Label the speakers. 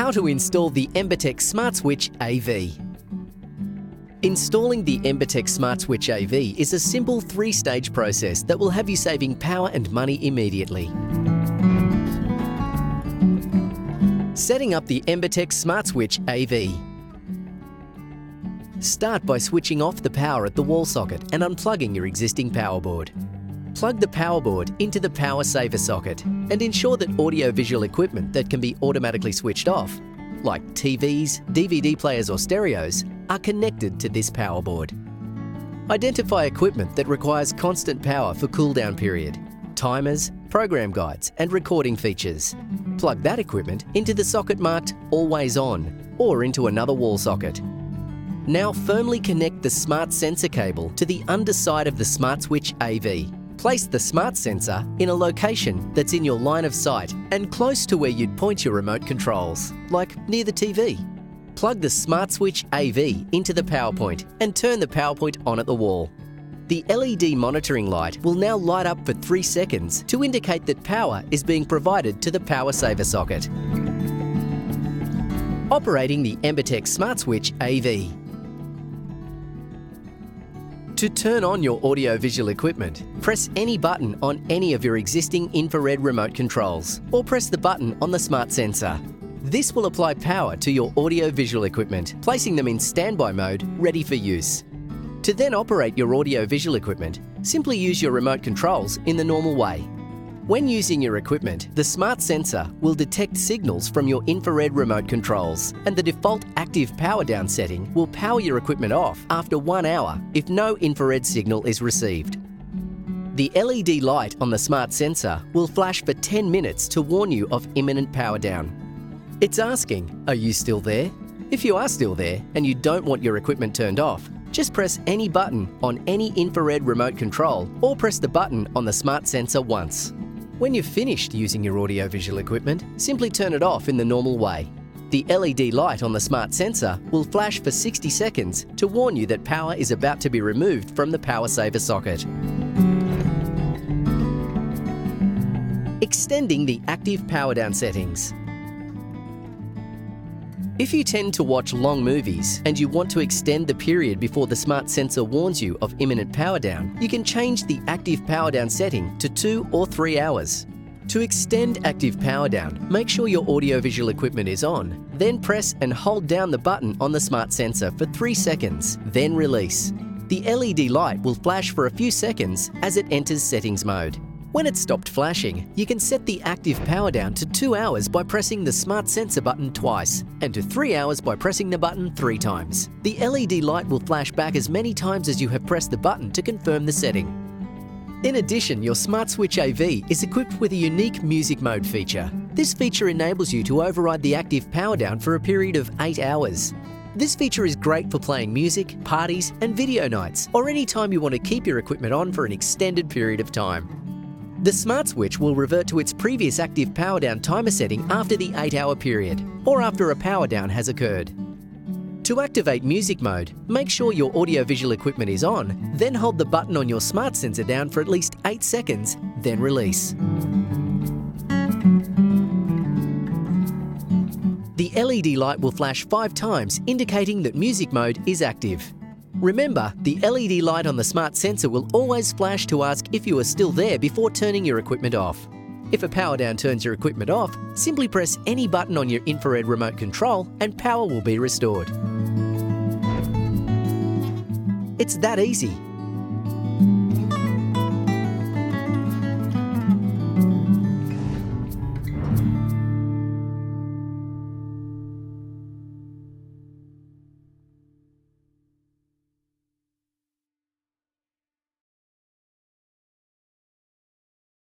Speaker 1: How to install the Embertech Smart Switch AV. Installing the Embertech Smart Switch AV is a simple 3-stage process that will have you saving power and money immediately. Setting up the Embertech Smart Switch AV. Start by switching off the power at the wall socket and unplugging your existing power board. Plug the power board into the power saver socket and ensure that audio-visual equipment that can be automatically switched off, like TVs, DVD players or stereos, are connected to this power board. Identify equipment that requires constant power for cool-down period, timers, program guides and recording features. Plug that equipment into the socket marked Always On or into another wall socket. Now firmly connect the smart sensor cable to the underside of the Smart Switch AV. Place the smart sensor in a location that's in your line of sight and close to where you'd point your remote controls, like near the TV. Plug the Smart Switch AV into the power point and turn the power point on at the wall. The LED monitoring light will now light up for 3 seconds to indicate that power is being provided to the power saver socket. Operating the Embertech Smart Switch AV. To turn on your audio-visual equipment, press any button on any of your existing infrared remote controls or press the button on the smart sensor. This will apply power to your audio-visual equipment, placing them in standby mode, ready for use. To then operate your audio-visual equipment, simply use your remote controls in the normal way. When using your equipment, the smart sensor will detect signals from your infrared remote controls, and the default active power down setting will power your equipment off after 1 hour if no infrared signal is received. The LED light on the smart sensor will flash for 10 minutes to warn you of imminent power down. It's asking, are you still there? If you are still there and you don't want your equipment turned off, just press any button on any infrared remote control or press the button on the smart sensor once. When you've finished using your audio-visual equipment, simply turn it off in the normal way. The LED light on the smart sensor will flash for 60 seconds to warn you that power is about to be removed from the power saver socket. Extending the active power down settings. If you tend to watch long movies and you want to extend the period before the smart sensor warns you of imminent power down, you can change the active power down setting to 2 or 3 hours. To extend active power down, make sure your audio-visual equipment is on, then press and hold down the button on the smart sensor for 3 seconds, then release. The LED light will flash for a few seconds as it enters settings mode. When it's stopped flashing, you can set the active power down to 2 hours by pressing the smart sensor button twice and to 3 hours by pressing the button 3 times. The LED light will flash back as many times as you have pressed the button to confirm the setting. In addition, your Smart Switch AV is equipped with a unique music mode feature. This feature enables you to override the active power down for a period of 8 hours. This feature is great for playing music, parties and video nights, or any time you want to keep your equipment on for an extended period of time. The Smart Switch will revert to its previous active power down timer setting after the 8-hour period, or after a power down has occurred. To activate music mode, make sure your audio-visual equipment is on, then hold the button on your smart sensor down for at least 8 seconds, then release. The LED light will flash 5 times, indicating that music mode is active. Remember, the LED light on the smart sensor will always flash to ask if you are still there before turning your equipment off. If a power down turns your equipment off, simply press any button on your infrared remote control and power will be restored. It's that easy.